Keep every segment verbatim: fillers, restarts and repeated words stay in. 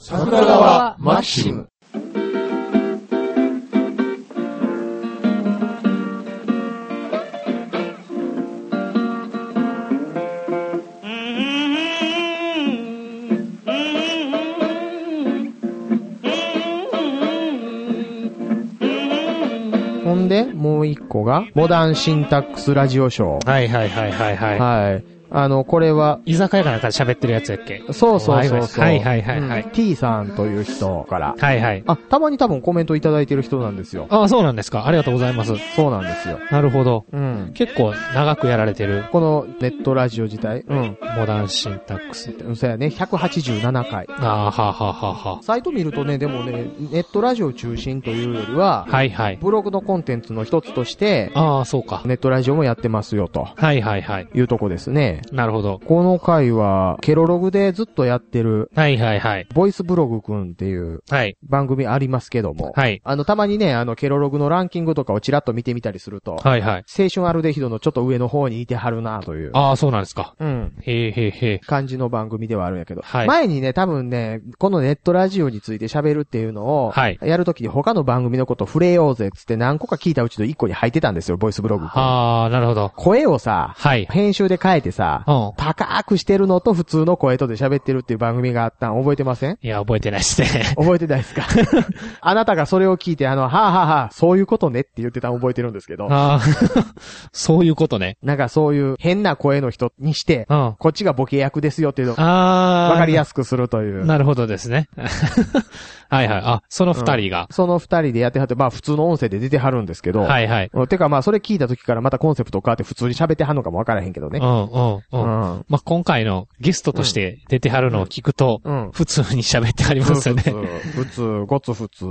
桜川マキシム。 ほんで、もう一個が、モダンシンタックスラジオショー。 はいはいはいはいはい。 はい。あの、これは、 居酒屋かなんかで喋ってるやつやっけ？ そうそうそうそう。 はいはいはいはい、 うん。T さんという人から。 はいはい。 あ、たまに多分コメントいただいてる人なんですよ。 ああ、そうなんですか。ありがとうございます。 そうなんですよ。 なるほど。 うん。 結構長くやられてる。 このネットラジオ自体。うん。 モダンシンタックスって。 そうやね。ひゃくはちじゅうななかい。 ああ、はあはあはあはあ。 サイト見るとね、でもね、ネットラジオ中心というよりは、 はいはい。 ブログのコンテンツの一つとして、 ああ、そうか。 ネットラジオもやってますよと。 はいはいはい。 いうとこですね。 なるほど。 この回は、ケロログでずっとやってる、 はいはいはい。 ボイスブログくんっていう、はい。番組ありますけども。はい。あの、たまにね、あの、ケロログのランキングとかをちらっと見てみたりすると。はいはい。青春アルデヒドのちょっと上の方にいてはるなという。 ああ、そうなんですか。 うん。 へえへえへえ。 感じの番組ではあるんやけど。 はい。 前にね、多分ね、このネットラジオについて喋るっていうのを、はい。やるときに他の番組のこと触れようぜっつって何個か聞いたうちのいっこに入ってたんですよ、ボイスブログ。 ああ、なるほど。 声をさ、はい。編集で変えてさ、うん。高くしてるのと普通の声とで喋ってるっていう番組があったん覚えてません？ いや、覚えてないですね。 覚えてないですか？あなたがそれを聞いて、あの、はぁはぁはぁ、そういうことねって言ってたん覚えてるんですけど。 ああ、そういうことね。 なんかそういう変な声の人にして、うん、こっちがボケ役ですよっていうのを、わかりやすくするという。 なるほどですね。はいはい。あ、その二人が、うん。 その二人でやってはって、まあ普通の音声で出てはるんですけど。はいはい。てかまあそれ聞いた時からまたコンセプト変わって普通に喋ってはんのかもわからへんけどね。うんうんうん。うん、まあ今回のゲストとして出てはるのを聞くと、うん、普通に喋ってはりますよね。 普通、ごつ普通。うん。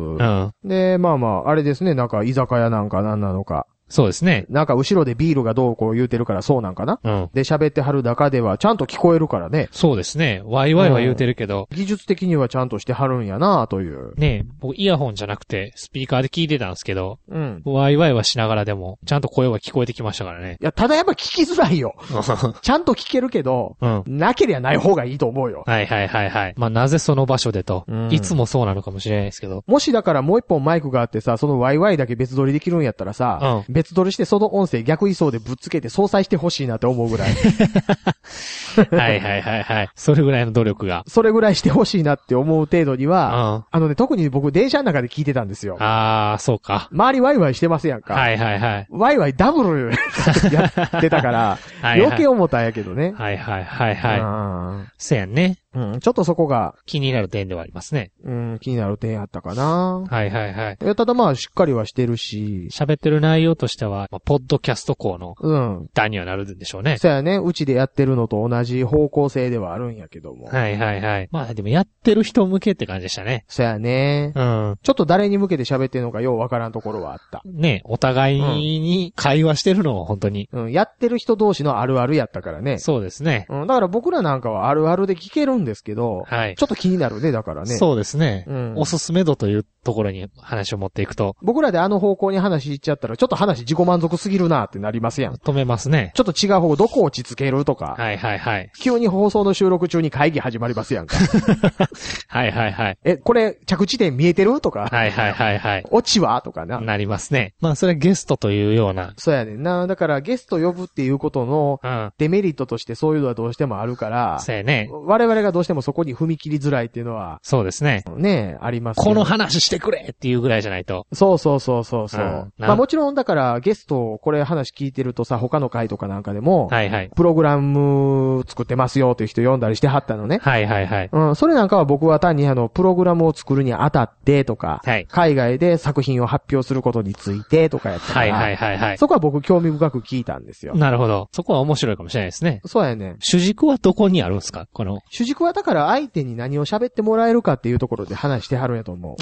で、まあまあ、あれですね、なんか居酒屋なんか何なのか。 そうですね。 なんか後ろでビールがどうこう言うてるからそうなんかな。うん。で喋ってはる中ではちゃんと聞こえるからね。 そうですね。ワイワイは言うてるけど。 うん、技術的にはちゃんとしてはるんやなという。 ねえ、僕イヤホンじゃなくてスピーカーで聞いてたんですけど。うん。ワイワイはしながらでもちゃんと声は聞こえてきましたからね。 いや、ただやっぱ聞きづらいよ。ちゃんと聞けるけど、うん。なけりゃない方がいいと思うよ。 はいはいはいはい。まあなぜその場所でと。うん。いつもそうなのかもしれないですけど。 もしだからもう一本マイクがあってさ、そのワイワイだけ別撮りできるんやったらさ、うん。別撮りしてその音声逆位相でぶっつけて相殺してほしいなって思うぐらい。 はいはいはいはい。それぐらいの努力が。 それぐらいしてほしいなって思う程度には、うん、あのね、特に僕電車の中で聞いてたんですよ。 ああ、そうか。 周りワイワイしてますやんか。 はいはいはい。 ワイワイダブルやってたから、はいはい、余計思ったんやけどね。 はいはいはいはい。せやんね。 うん、ちょっとそこが気になる点ではありますね。 うん、気になる点やったかな。 はいはいはい。 いや、ただまあ、しっかりはしてるし。 喋ってる内容としては、まあ、ポッドキャスト校の、うん。段にはなるんでしょうね。 そうやね。うちでやってるのと同じ方向性ではあるんやけども。 はいはいはい。まあ、でもやってる人向けって感じでしたね。 そうやね。うん。ちょっと誰に向けて喋ってるのかようわからんところはあった。 ね、お互いに会話してるのは本当に。 うん、やってる人同士のあるあるやったからね。 そうですね。 うん、だから僕らなんかはあるあるで聞けるんですけど、はい。ちょっと気になるね、だからね。 そうですね。うん。おすすめ度というところに話を持っていくと。 僕らであの方向に話いっちゃったら、ちょっと話自己満足すぎるなってなりますやん。 止めますね。 ちょっと違う方、どこ落ち着けるとか。 はいはいはい。 急に放送の収録中に会議始まりますやんか。 はいはいはい。 え、これ、着地点見えてるとか。 はいはいはいはい。 オチはとかな。 なりますね。まあそれゲストというような。 そうやねんな。だからゲスト呼ぶっていうことの、デメリットとしてそういうのはどうしてもあるから。 そうやね。 我々がどうしてもそこに踏み切りづらいっていうのは。 そうですね。 ねえ、ありますこの話してくれっていうぐらいじゃないと。 そうそうそうそうそう。うん、まあもちろんだからゲスト、これ話聞いてるとさ、他の回とかなんかでも、はいはい。プログラム作ってますよっていう人読んだりしてはったのね。はいはいはい。うん、それなんかは僕は単にあの、プログラムを作るにあたってとか、はい。海外で作品を発表することについてとかやったから、はいはいはいはい。そこは僕興味深く聞いたんですよ。 なるほど。そこは面白いかもしれないですね。 そうやね。 主軸はどこにあるんですかこの。 主軸はだから相手に何を喋ってもらえるかっていうところで話してはるんやと思う。 ああ、な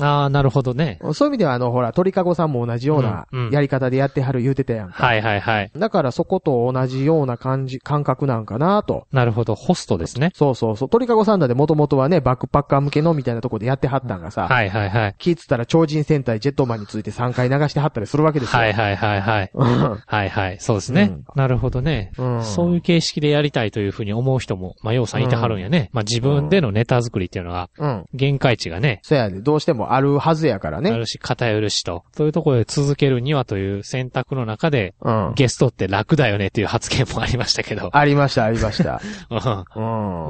なるほどね。 そういう意味では、あの、ほら、鳥かごさんも同じようなやり方でやってはる言うてたやんか。 うんうん、はいはいはい。 だからそこと同じような感じ、感覚なんかなと。 なるほど、ホストですね。 そうそうそう。鳥かごさんだでもともとはね、バックパッカー向けのみたいなとこでやってはったんがさ。 はいはいはい。 気ぃつったら超人戦隊ジェットマンについてさんかい流してはったりするわけですよ。 はいはいはいはい。はいはい。そうですね。うん、なるほどね、うん。そういう形式でやりたいというふうに思う人も、まあ、ようさんいてはるんやね。うん、まあ、自分でのネタ作りっていうのが、うん、限界値がね。 そうやで、どうしてもあるはずやからね。 あるし、偏るしと。そういうところで続けるにはという選択の中で、うん、ゲストって楽だよねっていう発言もありましたけど。 ありました、ありました。 うん、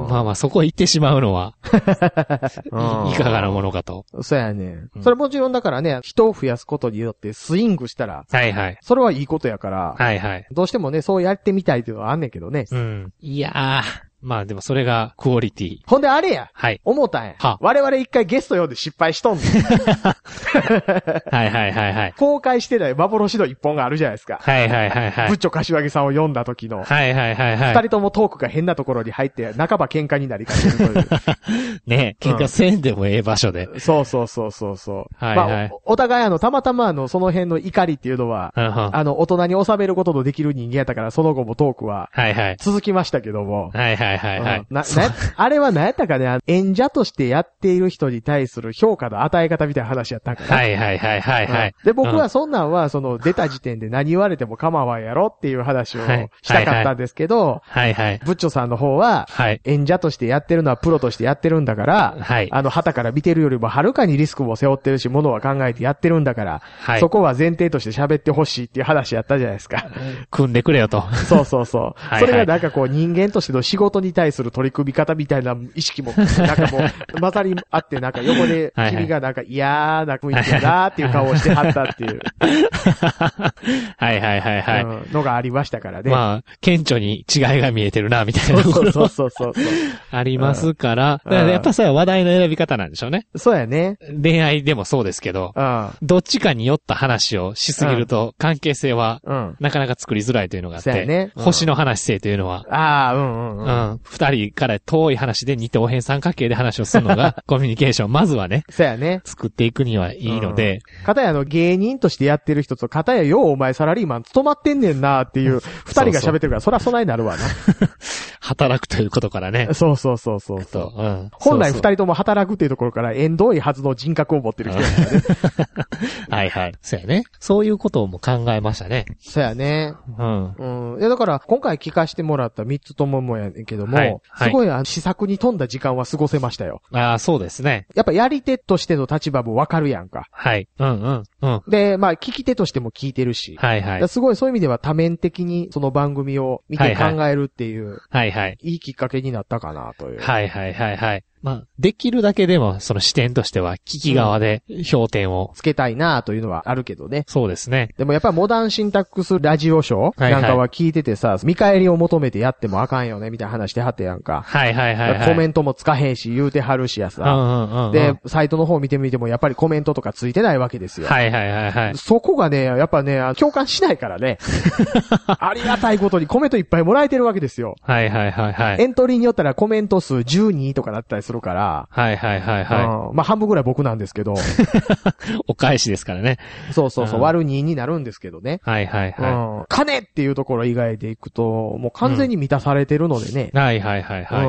まあまあ、そこ行ってしまうのは、い, いかがなものかと。 そうやね、うん。それもちろんだからね、人を増やすことによってスイングしたら、 はいはい。 それはいいことやから、 はいはい。 どうしてもね、そうやってみたいっていうのはあんねんけどね。 うん。いやー。まあでもそれがクオリティ。 ほんであれや。 はい。 思ったんや。は。我々一回ゲスト呼んで失敗しとんねん。 はいはいはいはい。 公開してない幻の一本があるじゃないですか。 はいはいはいはい。 ブッチョ柏木さんを呼んだ時の。 はいはいはいはい。 二人ともトークが変なところに入って、半ば喧嘩になりかけるという。 ねえ、喧嘩せんでもええ場所で。 うん、そうそうそうそうそう。 はいはい。 まあ、お互いあの、たまたまあの、その辺の怒りっていうのは、あの、大人に収めることのできる人間やったから、その後もトークは、はいはい。続きましたけども。 はいはいはいはい。うんなあれは何やったかね、演者としてやっている人に対する評価の与え方みたいな話やったんかな。 はいはいはいはいはい。 うん、で、僕はそんなんは、その、出た時点で何言われても構わんやろっていう話をしたかったんですけど、 はいはい。 ブッチョさんの方は、はい、演者としてやってるのはプロとしてやってるんだから、はい、あの、旗から見てるよりもはるかにリスクも背負ってるし、ものは考えてやってるんだから、はい、そこは前提として喋ってほしいっていう話やったじゃないですか。 組んでくれよと。 そうそうそう。はいはい、それがなんかこう、人間としての仕事に対する取り組み方みたいな意識も、なんかもう、混ざりあって、なんか横で、君がなんか嫌な雰囲気だなーっていう顔をしてはったっていう。 はいはいはいはい、うん。 のがありましたからね。 まあ、顕著に違いが見えてるな、みたいなところ。 そうそうそうそう。 ありますから、うん、だからやっぱそれは話題の選び方なんでしょうね。 そうやね。 恋愛でもそうですけど、うん、どっちかによった話をしすぎると、関係性は、なかなか作りづらいというのがあって、そうやね。うん、星の話性というのは、 ああ、うんうんうん。 うん。二人から遠い話で二等辺三角形で話をするのがコミュニケーション、まずはね。 そうやね。 作っていくにはいいので。 うん、かたやあの芸人としてやってる人と、かたやようお前サラリーマン務まってんねんなっていう、二人が喋ってるから、そらそないなるわな。 働くということからね。 そうそうそうそうそう、うん。本来二人とも働くっていうところから縁遠いはずの人格を持ってる人だからね。 はいはい。そうやね。そういうことも考えましたね。 そうやね。うん。うん。いやだから、今回聞かせてもらった三つとももやねんけども、はいはい、すごいあの試作に富んだ時間は過ごせましたよ。 ああ、そうですね。 やっぱやり手としての立場もわかるやんか。 はい。うんうんうん。 で、まあ聞き手としても聞いてるし。はいはい。すごいそういう意味では多面的にその番組を見て考えるっていう。はいはい。いいきっかけになったかなという。 はいはいはいはい。まあ、できるだけでも、その視点としては、聞き側で評点を、 つけたいなというのはあるけどね。 そうですね。 でもやっぱりモダンシンタックスラジオショーなんかは聞いててさ、はいはい、見返りを求めてやってもあかんよね、みたいな話してはってやんか。 はいはいはい、はい。 コメントもつかへんし、言うてはるしやさ、うんうんうんうん。で、サイトの方見てみても、やっぱりコメントとかついてないわけですよ。 はいはいはいはい。 そこがね、やっぱね、共感しないからね。ありがたいことにコメントいっぱいもらえてるわけですよ。 はいはいはいはい。 エントリーによったらコメント数じゅうにとかだったりするから。 はいはいはいはい。 うん、まあ半分ぐらい僕なんですけど。 お返しですからね。 そうそうそう、割るにになるんですけどね。 はいはいはい。 うん、金っていうところ以外でいくと、もう完全に満たされてるのでね。 うん、はいはいはいはい。うん、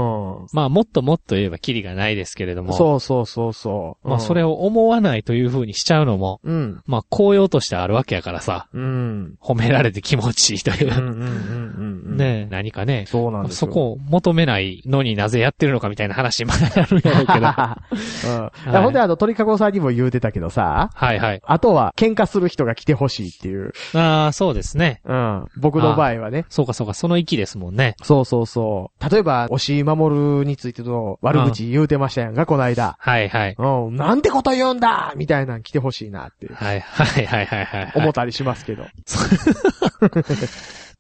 まあもっともっと言えばキリがないですけれども。 そうそうそうそう。 まあそれを思わないという風にしちゃうのも、うん、まあ効用としてあるわけやからさ。うん。褒められて気持ちいいという。うんうんうんうん、ねえ、何かね。 そうなんですよ。 そこを求めないのになぜやってるのかみたいな話まだあるんやろうけど。 うんはい、ほんであの、鳥かごさんにも言うてたけどさ。 はいはい。 あとは、喧嘩する人が来てほしいっていう。 ああ、そうですね。 うん。僕の場合はね。 そうかそうか、その域ですもんね。 そうそうそう。例えば、押井守についての悪口言うてましたやんか、うん、この間。 はいはい。 うん。なんてこと言うんだみたいなの来てほしいなって。 はいはいはいはいはい。 思ったりしますけど。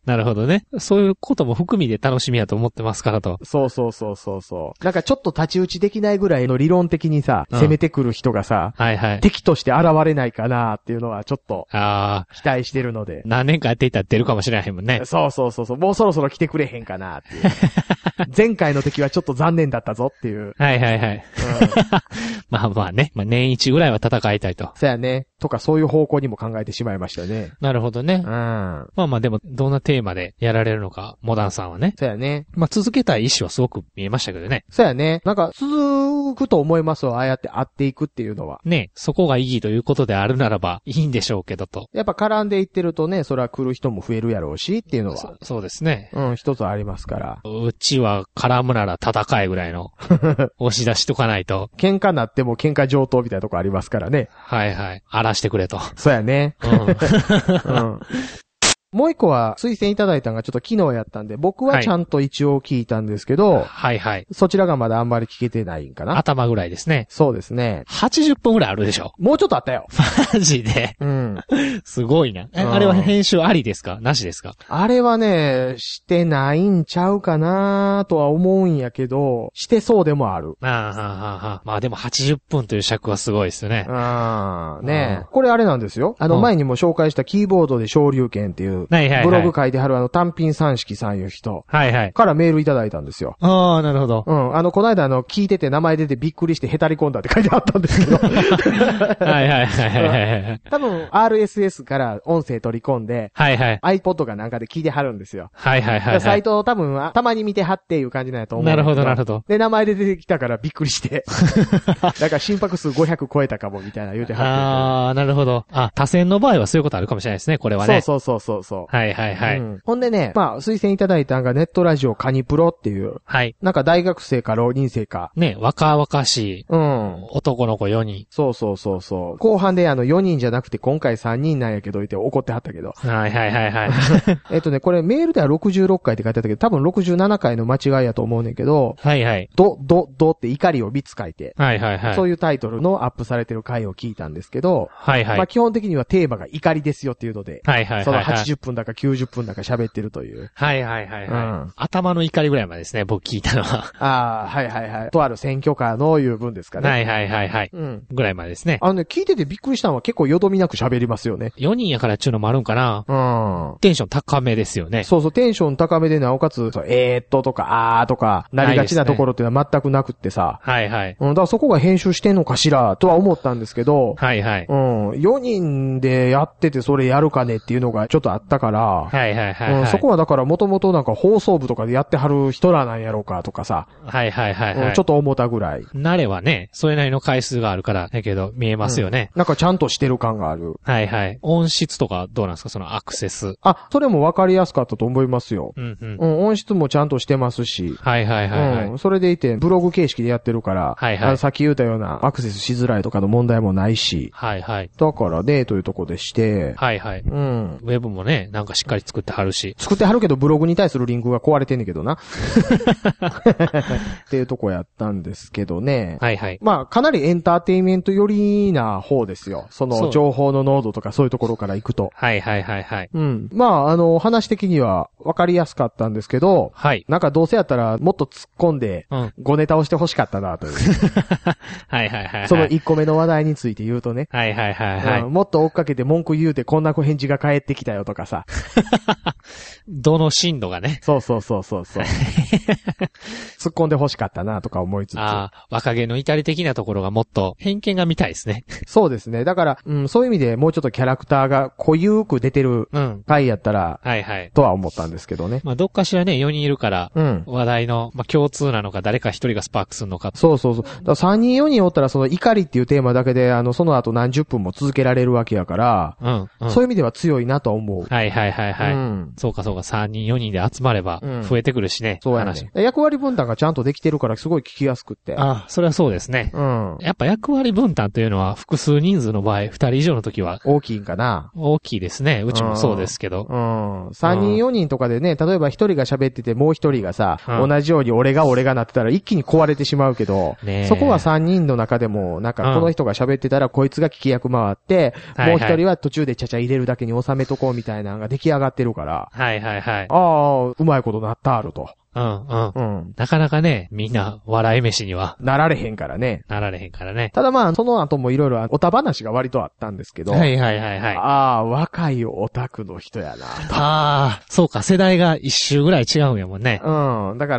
なるほどね。そういうことも含みで楽しみやと思ってますからと。 そうそうそうそうそう。なんかちょっと太刀打ちできないぐらいの理論的にさ、うん、攻めてくる人がさ、はいはい。敵として現れないかなっていうのはちょっと、ああ。期待してるので。 何年かやっていたら出るかもしれないもんね。 そうそうそうそう。もうそろそろ来てくれへんかなっていう。前回の敵はちょっと残念だったぞっていう。 はいはいはい。うん、まあまあね。まあ年一ぐらいは戦いたいと。 そうやね。とかそういう方向にも考えてしまいましたね。 なるほどね。うん。まあまあでも、どんなテーマでやられるのか、モダンさんはね。 そうやね。 まあ続けたい意思はすごく見えましたけどね。 そうやね。なんか続くと思いますわ。ああやって会っていくっていうのは。 ね。そこが意義ということであるならばいいんでしょうけどと。 やっぱ絡んでいってるとね、それは来る人も増えるやろうしっていうのは。 そ, そうですね。 うん、一つありますから。 うちは絡むなら戦いぐらいの押し出しとかないと。 喧嘩なっても喧嘩上等みたいなとこありますからね。 はいはい。荒らしてくれと。 そうやね。うん。うんもう一個は推薦いただいたのがちょっと昨日やったんで、僕はちゃんと一応聞いたんですけど、 はいはい。 そちらがまだあんまり聞けてないんかな。 頭ぐらいですね。 そうですね。 はちじゅっぷんぐらいあるでしょ。 もうちょっとあったよ。 マジで。うん。すごいな。え、 うん、 あれは編集ありですか？なしですか？ あれはね、してないんちゃうかなとは思うんやけど、してそうでもある。 ああ、はあ、はあ。まあでもはちじゅっぷんという尺はすごいですよね。 ああ、ねえ。これあれなんですよ。あの前にも紹介したキーボードで昇竜拳っていう、はいはいはい。ブログ書いてはるあの単品三式さんいう人。はいはい。からメールいただいたんですよ。 ああ、なるほど。 うん。あの、この間あの、聞いてて名前出てびっくりしてへたり込んだって書いてあったんですけど。 はいはいはいはい。 多分 アールエスエス から音声取り込んで、はいはい。iPod かなんかで聞いてはるんですよ。はいはいはい、はい。サイトを多分たまに見てはっていう感じなんやと思う。 なるほどなるほど。 で、名前で出てきたからびっくりして。だから心拍数ごひゃく超えたかもみたいな言うてはって。 ああ、なるほど。あ、多線の場合はそういうことあるかもしれないですね、これはね。 そうそうそうそう。 はいはいはい。うん、 ほんでね、まあ、推薦いただいたのがネットラジオカニプロっていう。はい。なんか大学生か浪人生か。 ね、若々しい。うん。男の子よにん。 そうそうそうそう。後半であのよにんじゃなくて今回さんにんなんやけど言って怒ってはったけど。 はいはいはいはい。 えっとね、これメールではろくじゅうろっかいって書いてあったけど、多分ろくじゅうななかいの間違いやと思うねんけど。はいはい。ど、ど、どって怒りをみっつ書いて。はいはいはい。そういうタイトルのアップされてる回を聞いたんですけど。はいはい。まあ基本的にはテーマが怒りですよっていうので。はいはいはい。そのはちじゅっぷんだかきゅうじゅっぷんだか喋ってるという。はいはいはいはい。うん、 頭の怒りぐらいまでですね、僕聞いたのは。 ああ、はいはいはい。とある選挙カーのいう分ですかね。 はいはいはいはい。うん。ぐらいまでですね。 あのね、聞いててびっくりしたのは結構よどみなく喋りますよね。 よにんやからっちゅうのもあるんかな。うん。テンション高めですよね。 そうそう、テンション高めでなおかつ、えーっととか、あーとか、なりがちなところっていうのは全くなくってさ。はいはい。うん、だからそこが編集してんのかしら、とは思ったんですけど。はいはい。うん。よにんでやっててそれやるかねっていうのがちょっとあったから。はいはいはい、はい。うん、そこはだからもともとなんか放送部とかでやってはる人らなんやろうかとかさ。はいはいはい、はいうん。ちょっと思ったぐらい。 慣れはね、それなりの回数があるから、だけど見えますよね、 うん。なんかちゃんとしてる感がある。 はいはい。音質とかどうなんですかそのアクセス。 あ、それもわかりやすかったと思いますよ。うんうん。うん、音質もちゃんとしてますし。はいはいはい、はい、うん。それでいて、ブログ形式でやってるから、はいはい。あのさっき言ったようなアクセスしづらいとかの問題もないし。はいはい。だからね、というとこでして。はいはい。うん。 ウェブもね、なんかしっかり作ってはるし。 作ってはるけど、ブログに対するリンクが壊れてんねんけどな。っていうとこやったんですけどね。はいはい。まあ、かなりエンターテインメント寄りな方ですよ。その情報の濃度とかそういうところから行くと。 はいはいはいはい。 うん。まあ、あの、話的には分かりやすかったんですけど、はい。なんかどうせやったらもっと突っ込んで、うん。ごネタをして欲しかったなという。はいはいはい、はい。そのいっこめの話題について言うとね。はいはいはいはい、うん。もっと追っかけて文句言うてこんな返事が返ってきたよとかさ。 どの進度がね。 そうそうそうそうそう。突っ込んで欲しかったなとか思いつつ。 ああ、若気の至り的なところがもっと偏見が見たいですね。 そうですね。だから、うん、そういう意味でもうちょっとキャラクターが濃ゆく出てる回やったら、うん、はいはい。とは思ったんですけどね。 まあ、どっかしらね、よにんいるから、うん。話題の、まあ、共通なのか、誰か一人がスパークするのか。 そうそうそう。だからさんにんよにんおったら、その怒りっていうテーマだけで、あの、その後何十分も続けられるわけやから、うん。うん、そういう意味では強いなと思う。 はいはいはいはい。うん。そうかそうか、さんにんよにんで集まれば、増えてくるしね。 うん、そうやね。役割分担がちゃんとできてるから、すごい聞きやすくって。 ああ、それはそうですね。うん。やっぱ役割分担というのは、複数人数の場合、ふたり以上の時は。 大きいんかな。 大きいですね。うちもそうですけど。 うん。うん、さんにんよにんとかでね、例えばひとりが喋ってて、もうひとりがさ、うん、同じように俺が俺がなってたら一気に壊れてしまうけど、ね、そこはさんにんの中でも、なんかこの人が喋ってたら、こいつが聞き役回って、うん、もうひとりは途中でちゃちゃ入れるだけに収めとこうみたいなのが出来上がってるから、 はいはいはい。 ああ、うまいことなったあると。 うん、うん。うん。なかなかね、みんな笑い飯には。 なられへんからね。 なられへんからね。 ただまあ、その後もいろいろおた話が割とあったんですけど。 はいはいはいはい。 ああ、若いオタクの人やな。 ああ、そうか、世代が一周ぐらい違うんやもんね。 うん。だから、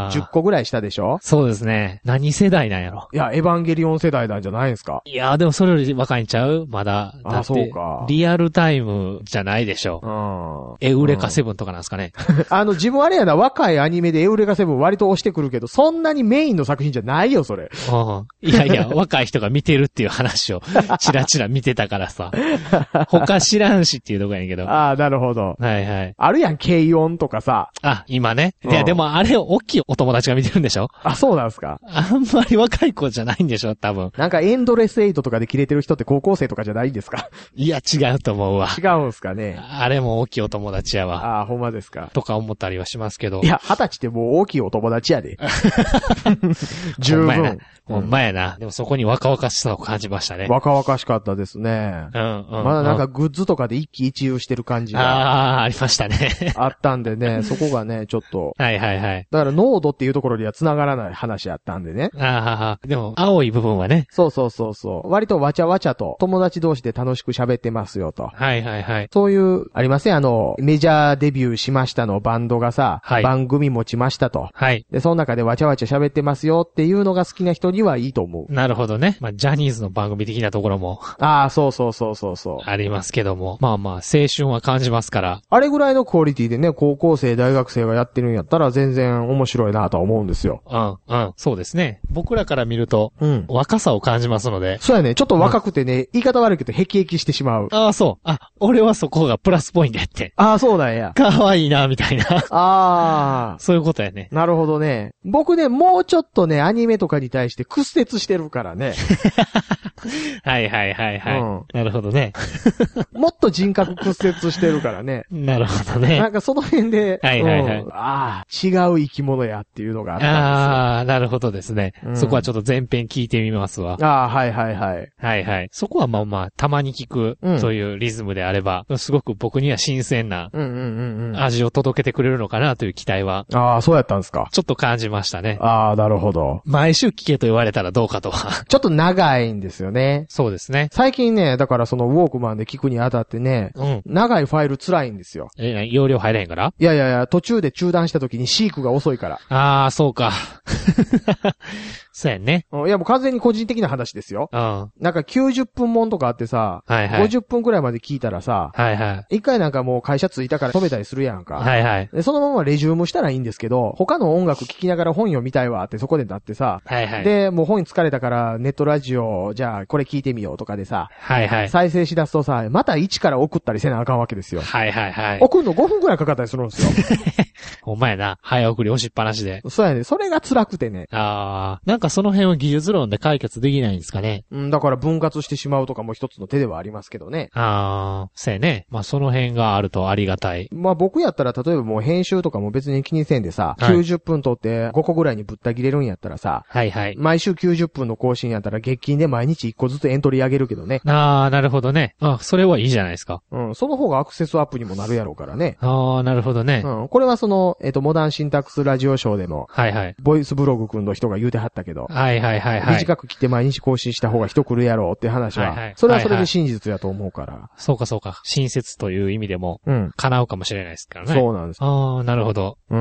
じゅっこぐらい下でしょ？ そうですね。何世代なんやろ。 いや、エヴァンゲリオン世代なんじゃないですか。 いや、でもそれより若いんちゃうまだ。 ああ、そうか。 リアルタイムじゃないでしょ。うん。エウレカセブンとかなんですかね。 あの、自分あれやな、若いアニメでエウレカセブン割と押してくるけど、そんなにメインの作品じゃないよ、それ。 うん。いやいや、若い人が見てるっていう話を、チラチラ見てたからさ。他知らんしっていうとこやねんけど。 ああ、なるほど。 はいはい。 あるやん、軽音とかさ。 あ、今ね。いや、でもあれ、大きいお友達が見てるんでしょ？ あ、そうなんすか。 あんまり若い子じゃないんでしょ、多分。 なんかエンドレスエイトとかで切れてる人って高校生とかじゃないんですか？ いや、違うと思うわ。 違うんすかね。 あれも大きいお友達やわ。 ああ、ほんまですか。 とか思ったりはしますけど。 いや、二十歳ってもう大きいお友達やで。十分。 ほんまやな。でもそこに若々しさを感じましたね。 若々しかったですね。 うんうん。 まだなんかグッズとかで一喜一憂してる感じが。 ああ、ありましたね。 あったんでね、そこがね、ちょっと。 はいはいはい。 だから濃度っていうところには繋がらない話やったんでね。 ああ、でも青い部分はね。 そうそうそうそう。割とわちゃわちゃと友達同士で楽しく喋ってますよと。 はいはいはい。 そういう、ありません、あの、メジャーデビューしましたのバンドがさ、はい、番組持ちましたと。 はい。 で、その中でわちゃわちゃ喋ってますよっていうのが好きな人にはいいと思う。 なるほどね。まあ、ジャニーズの番組的なところも。 ああ、そうそうそうそうそう。 ありますけども。まあまあ、青春は感じますから。 あれぐらいのクオリティでね、高校生、大学生がやってるんやったら全然面白いなとは思うんですよ。 うん、うん。そうですね。僕らから見ると、うん。若さを感じますので。 そうやね。ちょっと若くてね、うん、言い方悪いけど、ヘキヘキしてしまう。 ああ、そう。あ、俺はそこがプラスポイントやって。 ああ、そうなんや。 かわいいな、みたいな。ああ。 そういうことやね。 なるほどね。僕ね、もうちょっとね、アニメとかに対して屈折してるからね。 はいはいはいはい。うん、なるほどね。 もっと人格屈折してるからね。 なるほどね。 なんかその辺で、 はいはいはい。 うん、ああ、違う生き物やっていうのがあったんですよ。 ああ、なるほどですね、うん。そこはちょっと前編聞いてみますわ。 ああ、はいはいはい。 はいはい。そこはまあまあ、たまに聞く、うん、そういうリズムであれば、すごく僕には新鮮な味を届けてくれるのかなという期待は。 ああ、そうやったんですか。 ちょっと感じましたね。 ああ、なるほど。 毎週聞けと言われたらどうかとは。 ちょっと長いんですよね。 そうですね。 最近ね、だからそのウォークマンで聞くにあたってね、うん、長いファイル辛いんですよ。 え、容量入れへんから？ いやいやいや、途中で中断した時にシークが遅いから。 ああ、そうか。そうやね。 いやもう完全に個人的な話ですよ。うん。なんかきゅうじゅっぷんもんとかあってさ、はいはい。ごじゅっぷんくらいまで聞いたらさ、はいはい。一回なんかもう会社着いたから止めたりするやんか。はいはい。で、そのままレジュームしたらいいんですけど、他の音楽聴きながら本読みたいわってそこでなってさ、はいはい。で、もう本疲れたからネットラジオ、じゃあこれ聞いてみようとかでさ、はいはい。再生しだすとさ、また一から送ったりせなあかんわけですよ。はいはいはい。送るのごふんくらいかかったりするんですよ。 ほんまやな。早送り押しっぱなしで。 そうやね。それが辛くてね。 ああ。なんかその辺は技術論で解決できないんですかね。 うん、だから分割してしまうとかも一つの手ではありますけどね。 ああ、そうやね。まあその辺があるとありがたい。 まあ僕やったら例えばもう編集とかも別に気にせんでさ、はい、きゅうじゅっぷん撮ってごこぐらいにぶった切れるんやったらさ、はいはい。毎週きゅうじゅっぷんの更新やったら月金で毎日いっこずつエントリー上げるけどね。 ああ、なるほどね。あ、それはいいじゃないですか。 うん、その方がアクセスアップにもなるやろうからね。 ああ、なるほどね。 うん、これはその、えっと、モダンシンタックスラジオショーでも、はいはい。ボイスブログくんの人が言うてはったけど、はいはいはいはい。短く切って毎日更新した方が人来るやろうって話は、はいはい、それはそれで真実やと思うから。はいはい、 そうかそうか。親切という意味でも、うん。叶うかもしれないですからね。 そうなんです。 ああ、なるほど。うん。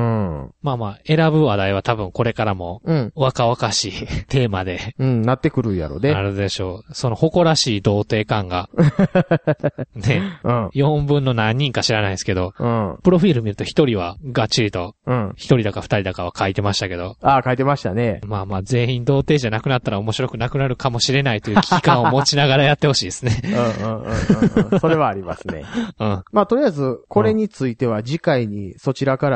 まあまあ、選ぶ話題は多分これからも、うん。若々しいテーマで、 うん、なってくるやろで。 あるでしょう。その誇らしい童貞感が、ね。うん。よんぶんの何人か知らないですけど、うん。プロフィール見ると一人はがっちりと、うん。一人だか二人だかは書いてましたけど。 ああ、書いてましたね。 まあまあ、全員童貞じゃなくなったら面白くなくなるかもしれないという危機感を持ちながらやってほしいですね。 うんうんうんうん。それはありますね。うん。まあ、とりあえず、これについては次回にそちらからの話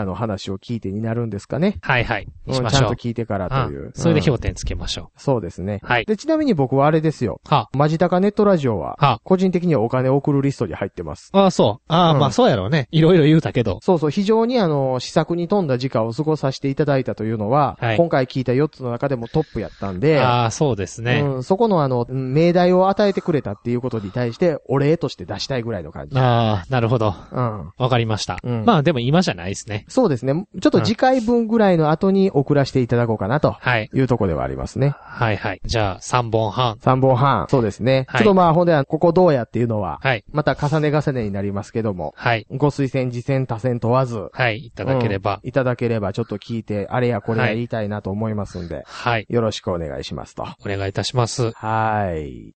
話を聞いてになるんですかね。 はいはい。しましょう。 ちゃんと聞いてからという。うん、 それで評点つけましょう。そうですね。 はい。 で、ちなみに僕はあれですよ。はマジタカネットラジオは、は個人的にはお金を送るリストに入ってます。 ああ、そう。ああ、うん、まあそうやろうね。いろいろ言うたけど。 そうそう。非常にあの、施策に富んだ時間を過ごさせていただいたというのは、はい、今回聞いたよっつの中でもトップやったんで。 ああ、そうですね。 うん。そこのあの、命題を与えてくれたっていうことに対して、お礼として出したいぐらいの感じ。 ああ、なるほど。うん。わかりました。うん、まあでも今じゃないですね。 そうですね。ちょっと次回分ぐらいの後に送らせていただこうかなと。はい。いうところではありますね。 はいはい。じゃあさんぼんはん。 さんぼんはん。そうですね。はい、ちょっとまあほんでは、ここどうやっていうのは、はい。また重ね重ねになりますけども。はい。ご推薦、次薦、多選問わず。 はい。いただければ、 うん。いただければちょっと聞いて、あれやこれや言いたいなと思いますんで。はい。よろしくお願いしますと。 お願いいたします。 はい。